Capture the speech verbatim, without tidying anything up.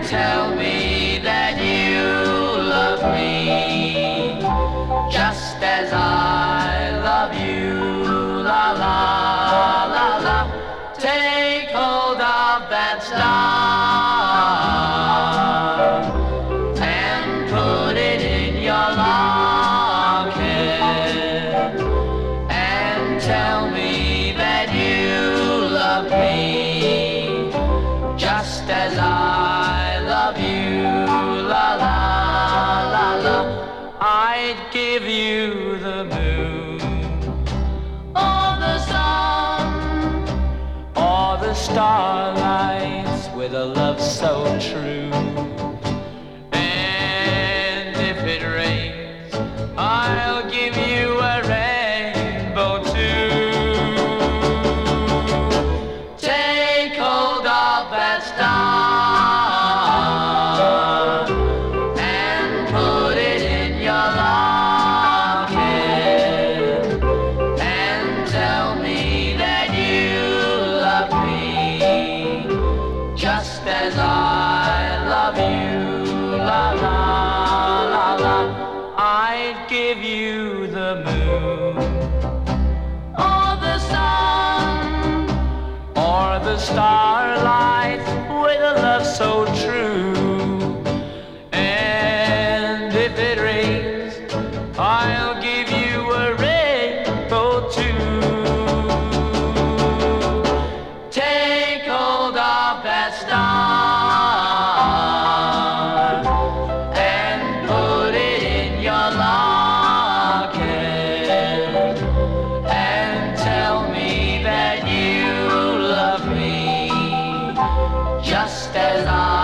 tell me that you love me just as I love you. La la la la. Take hold of that star and put it in your locket and tell me that you love me just as I love you. La la la la. I'd give you the moon or the sun or the starlights with a love so true. And if it rains, I'll give you a rainbow too. Take hold of that star and put it in your locket and tell me that you love me just as I love you. La la la la. I'd give you the moon or the sun or the starlight with a love so true. And if it rains, I'll give you a rainbow too. Take hold of that star and put it in your locket and tell me that you love me just as I